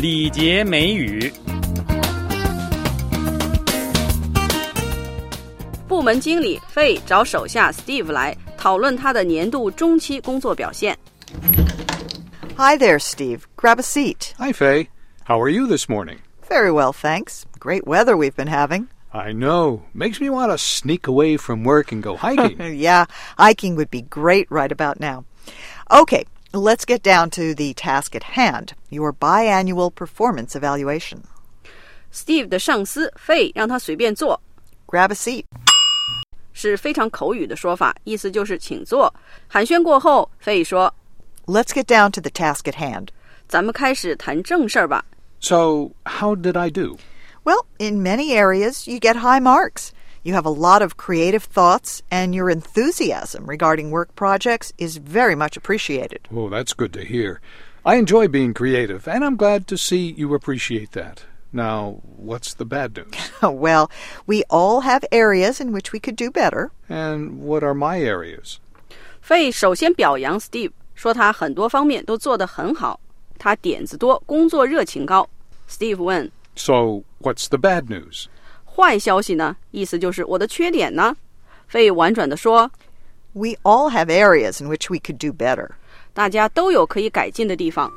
礼节美语。 部门经理费找手下 Steve 来讨论他的年度中期工作表现。 Hi there, Steve. Grab a seat. Hi, Faye. How are you this morning? Very well, thanks. Great weather we've been having. I know. Makes me want to sneak away from work and go hiking. Yeah, hiking would be great right about now. Okay, let's get down to the task at hand, your biannual performance evaluation. Steve 的上司费让他随便坐。 Grab a seat. 是非常口语的说法，意思就是请坐。寒暄过后，费说 Let's get down to the task at hand. 咱们开始谈正事儿吧。 So, how did I do? Well, in many areas, you get high marks. You have a lot of creative thoughts, and your enthusiasm regarding work projects is very much appreciated. Oh, that's good to hear. I enjoy being creative, and I'm glad to see you appreciate that. Now, what's the bad news? Well, we all have areas in which we could do better. And what are my areas? 费首先表扬 Steve， 说他很多方面都做得很好，他点子多，工作热情高。Steve 问 So, what's the bad news? 坏消息呢？意思就是我的缺点呢？费婉转地说 We all have areas in which we could do better. 大家都有可以改进的地方。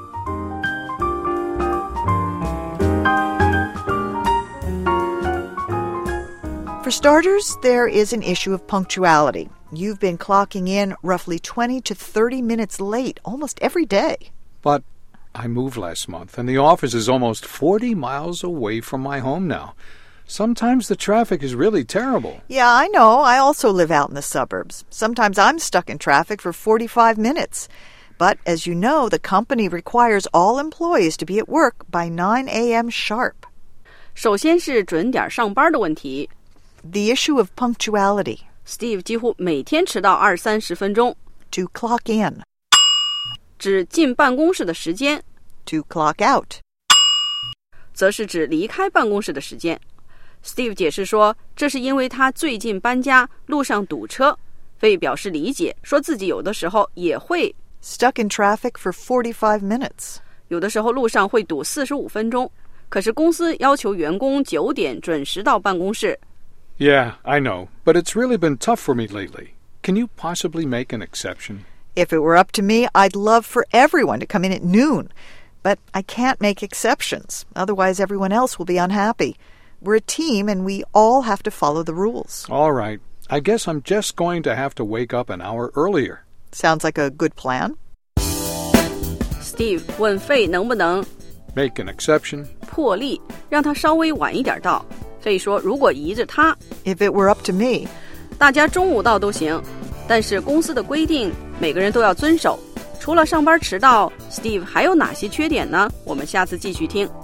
For starters, there is an issue of punctuality. You've been clocking in roughly 20 to 30 minutes late almost every day. But I moved last month, and the office is almost 40 miles away from my home now. Sometimes the traffic is really terrible. Yeah, I know. I also live out in the suburbs. Sometimes I'm stuck in traffic for 45 minutes. But as you know, the company requires all employees to be at work by 9 a.m. sharp. 首先是准点上班的问题。 The issue of punctuality. Steve 几乎每天迟到20-30分钟。 To clock in. 指进办公室的时间。 To clock out. 则是指离开办公室的时间。Steve 解释说，这是因为他最近搬家，路上堵车。费表示理解，说自己有的时候也会 Stuck in traffic for 45 minutes. 有的时候路上会堵45分钟。可是公司要求员工9点准时到办公室。 Yeah, I know, but it's really been tough for me lately. Can you possibly make an exception? If it were up to me, I'd love for everyone to come in at noon. But I can't make exceptions. Otherwise, everyone else will be unhappy. We're a team, and we all have to follow the rules. All right. I guess I'm just going to have to wake up an hour earlier. Sounds like a good plan. Steve 问费能不能 Make an exception. 破例让他稍微晚一点到。费说如果依着他 If it were up to me, 大家中午到都行，但是公司的规定每个人都要遵守。除了上班迟到 Steve 还有哪些缺点呢？我们下次继续听。